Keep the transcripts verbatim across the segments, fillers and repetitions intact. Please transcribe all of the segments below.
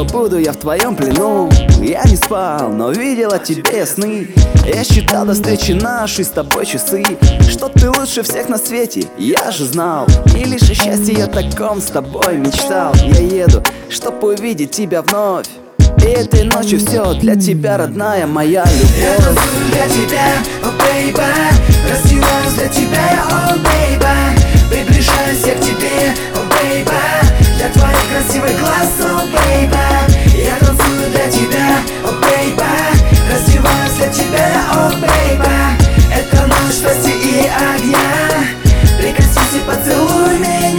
что буду я в твоем плену. Я не спал, но видел о тебе сны. Я считал до встречи нашей с тобой часы, что ты лучше всех на свете, я же знал. И лишь о счастье я таком с тобой мечтал. Я еду, чтоб увидеть тебя вновь. И этой ночью все для тебя, родная моя любовь. Я танцую для тебя, oh baby. Раздеваюсь для тебя, я, oh baby. Приближаюсь я к тебе, oh baby. Для твоих красивых глаз, oh baby. Я танцую для тебя, oh baby. Раздеваюсь для тебя, я, oh baby. Это ночь страсти и огня. Прикоснись и поцелуй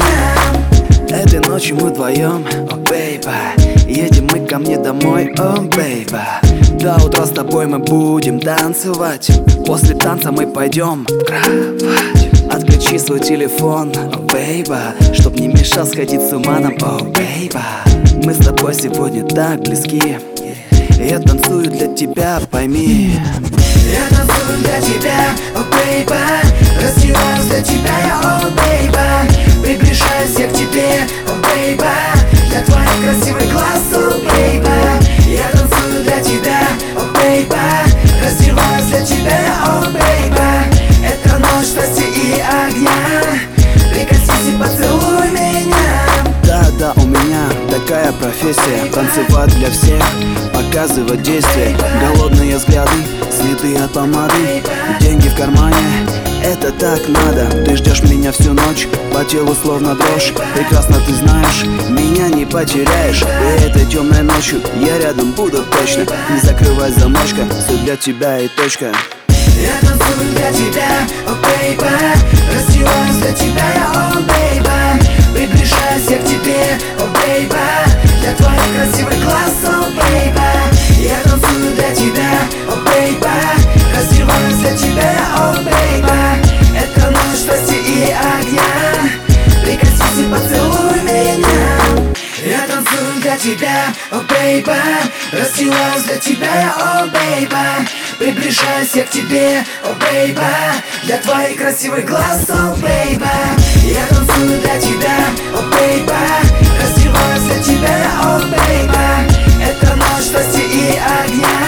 меня. Этой ночью мы вдвоем, oh baby. Едем мы ко мне домой, oh baby. До утра с тобой мы будем танцевать. После танца мы пойдем в кровать. Отключи свой телефон, oh baby, чтоб не мешал сходить с ума нам, oh baby. Мы с тобой сегодня так близки. Я танцую для тебя, пойми. Я танцую для тебя, oh baby. Раздеваюсь для тебя, я, oh baby. Приближаюсь я к тебе, oh baby. Для твоих красивых глаз, oh baby. Я танцую для тебя, oh baby. Раздеваюсь для тебя, oh baby. Это ночь страсти и огня. Прикоснись и поцелуй меня. Да-да, у меня такая профессия. Танцевать для всех, показывать действия. Голодные взгляды, следы от помады. Деньги в кармане, это так надо. Ты ждешь меня всю ночь, по телу словно дрожь. Прекрасно ты знаешь, меня не потеряешь. И этой темной ночью я рядом буду точно. Не закрывай замочка, все для тебя и точка. Я танцую для тебя, oh baby. Раздеваюсь для тебя, я, oh baby. Приближаюсь я к тебе, oh baby. Для твоих красивых глаз, oh baby. Я танцую для тебя, oh baby. Раздеваюсь для тебя, oh baby. Это ночь страсти и огня. Прикоснись и поцелуй меня. Я танцую для тебя, oh baby. Раздеваюсь для тебя, oh baby. Приближаюсь я к тебе, oh baby. Для твоих красивых глаз, oh baby. Я танцую для тебя, oh baby. Раздеваюсь для тебя, oh baby. Это ночь страсти и огня.